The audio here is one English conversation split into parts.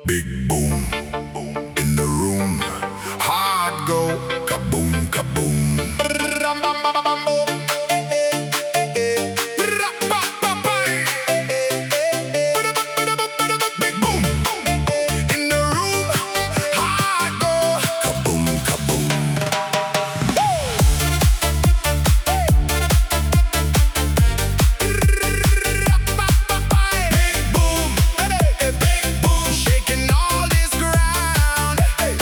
Big boom in the room. Heart go kaboom, kaboom. Big boom in the room. Heart go kaboom, kaboom. Big boom, shaking all this ground.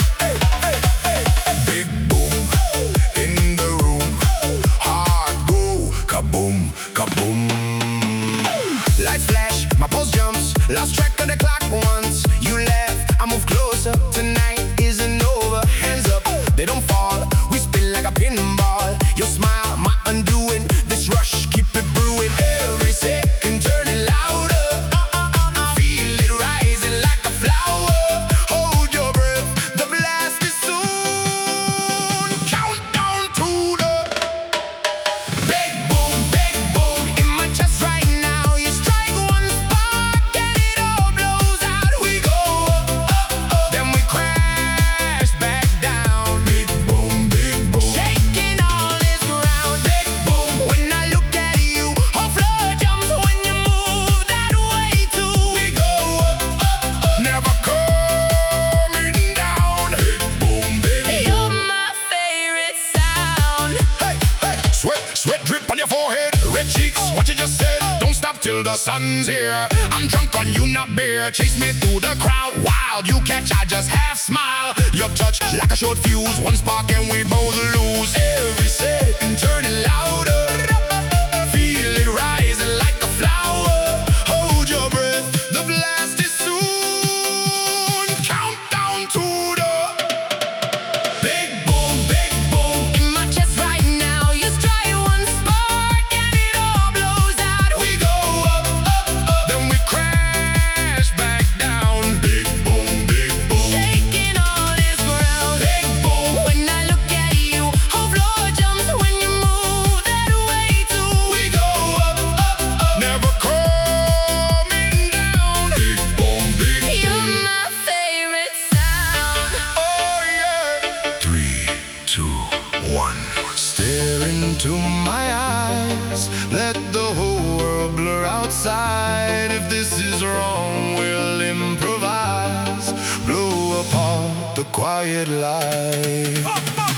Big boom in the room. Heart go kaboom, kaboom. Lights flash, my pulse jumps. Lost track of the clock once you left. I move closer. Tonight isn't over. Hands up, they don't fall. We spin like a pinball. Your smile, my undoing. This rush, keep it brewing. Every second turning louder. Feel it rising like a flower. Hold your breath, the blast is soon. Countdown to the big boom in my chest right now. You strike one spark and it all blows out. We go up, then we crash back down. Big boom, shaking all this ground. Big boom, when I look at you, whole floor jumps when you move that way too. We go up, never coming down. Big boom, You're my favorite sound. hey, sweat drip on your forehead, red cheeks, what you just said. Don't stop till the sun's here. I'm drunk on you, not beer. Chase me through the crowd, wild. You catch, I just half smile. Your touch like a short fuse, one spark and we both lose. Every second turning louder. Feel it rising like a flower. Hold your breath, the blast is soon. Countdown to the big boom In my chest right now, you strike one spark and it all blows out. We go up, then we crash back down. Big boom, Shaking all this ground. big boom. When I look at you, whole floor jumps when you move that way too. We go up, never coming down. Big boom, You're my favorite sound. oh yeah. 3, 2, 1. Stare into my eyes. Let the whole world blur outside. If this is wrong, we'll improvise. Blow apart the quiet light.